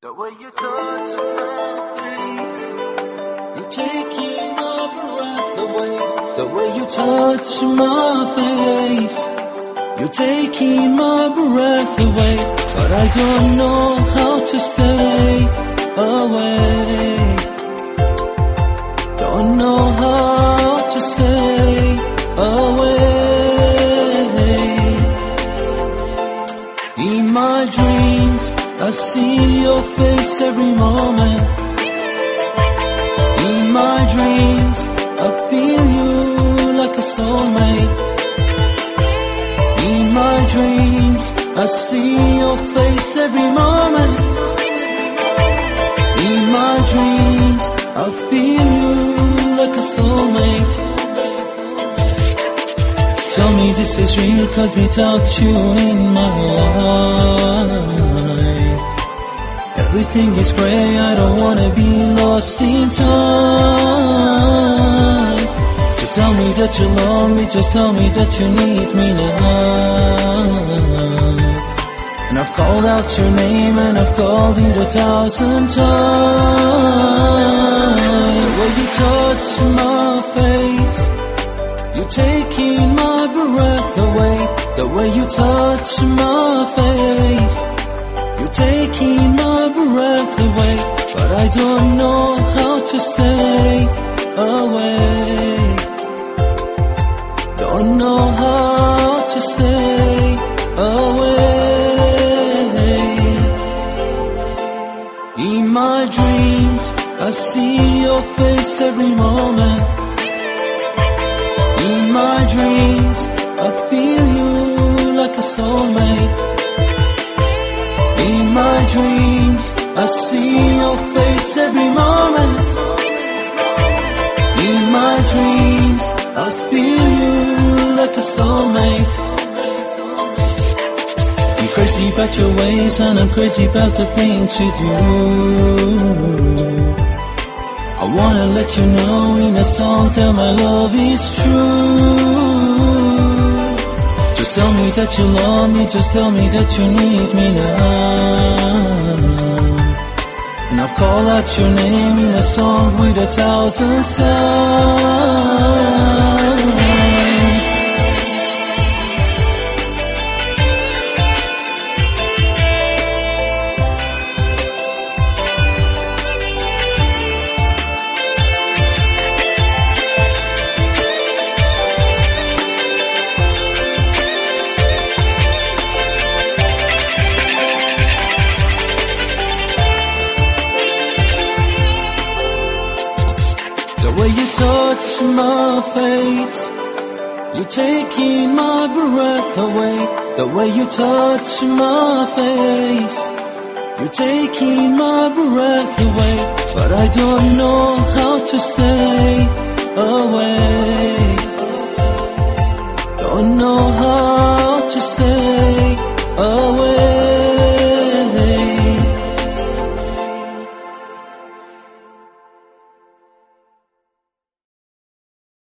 The way you touch my face, you're taking my breath away. The way you touch my face, you're taking my breath away. But I don't know how to stay away. Don't know how to stay away. In my dreams, I see your face every moment. In my dreams, I feel you like a soulmate. In my dreams, I see your face every moment. In my dreams, I feel you like a soulmate. Tell me this is real, 'cause without you in my life, everything is grey, I don't wanna be lost in time. Just tell me that you love me, just tell me that you need me now. And I've called out your name and I've called it 1,000 times. When you touch my face, you're taking my breath away. The way you touch my face, you're taking my breath away. But I don't know how to stay away. Don't know how to stay away. In my dreams, I see your face every moment. In my dreams, I feel you like a soulmate. In my dreams, I see your face every moment. In my dreams, I feel you like a soulmate. I'm crazy about your ways and I'm crazy about the things you do. I wanna let you know in a song that my love is true. Just tell me that you love me, just tell me that you need me now. And I've called out your name in a song with 1,000 sounds. The way you touch my face, you're taking my breath away. The way you touch my face, you're taking my breath away. But I don't know how to stay away. Don't know how to stay